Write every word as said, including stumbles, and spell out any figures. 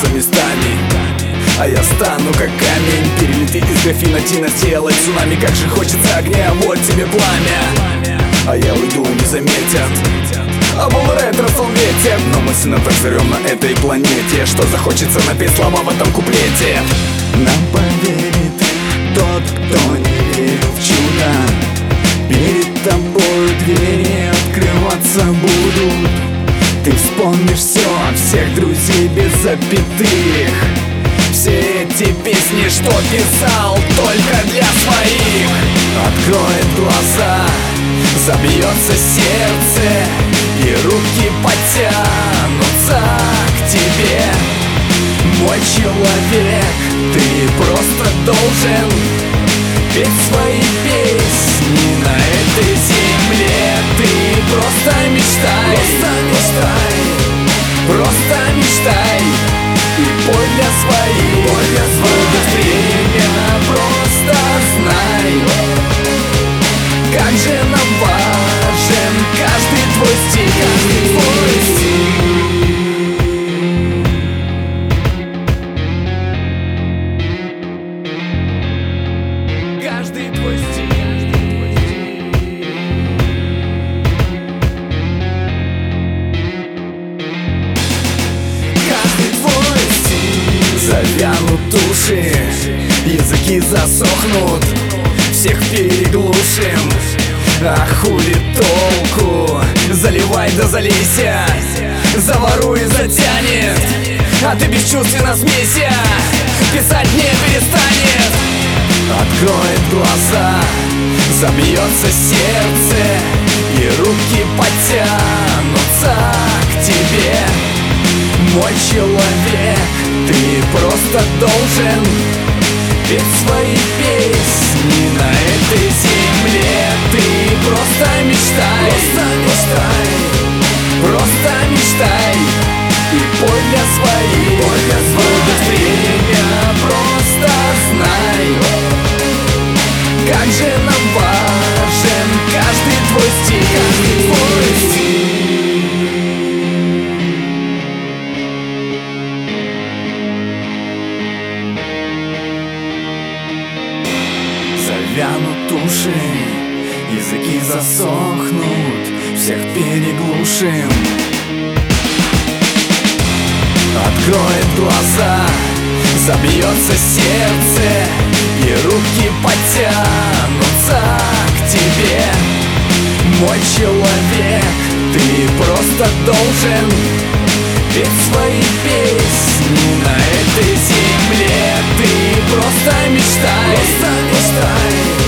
поменяться местами, а я стану как камень, перелети из графина Тина, сделай цунами. Как же хочется огня, вот тебе пламя, а я уйду, не заметят. А был ретро ветер, но мы сына так зовем на этой планете, что захочется напеть слова в этом куплете. Нам поверит тот, кто не верил в чудо. Перед тобой двери открываться будут. Ты вспомнишь все, всех друзей без запятых. Все эти песни, что писал только для своих. Откроет глаза, забьется сердце, и руки потянутся к тебе. Мой человек, ты просто должен петь свои песни на этой земле. Ты просто мечтай, просто мечтай, просто мечтай, и пой для своих, пой для своих. Время просто знай, как же нам важен каждый твой стих, каждый твой стих. Каждый твой стих. Каждый твой стих. Завянут уши, языки засохнут, всех переглушим. А хули толку? Заливай да залейся, заворуй и затянет, а ты бесчувственно смейся, писать не перестанет. Откроет глаза, забьется сердце, и руки потянутся к тебе. Мой человек, ты просто должен петь свои песни на этой земле. Ты просто мечтай, просто мечтай, просто мечтай, и пой для своих, пой для своих. Время просто знай, как же нам важен каждый твой стих, каждый твой стих. Завянут уши, языки засохнут, всех переглушим. Откроет глаза, забьется сердце, и руки потянутся к тебе. Мой человек, ты просто должен петь свои песни на этой земле. Ты просто мечтай, просто мечтай,